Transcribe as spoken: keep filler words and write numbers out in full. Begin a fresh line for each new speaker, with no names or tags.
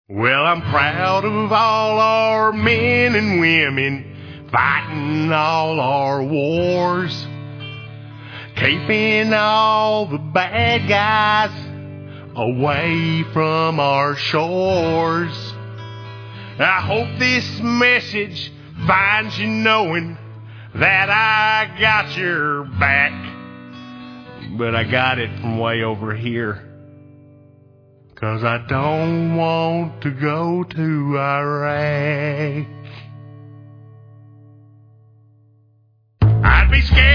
Well, I'm proud of all our men and women fighting all our wars, keeping all the bad guys away from our shores. I hope this message finds you knowing that I got your back, but I got it from way over here, 'cause I don't want to go to Iraq. I'd be scared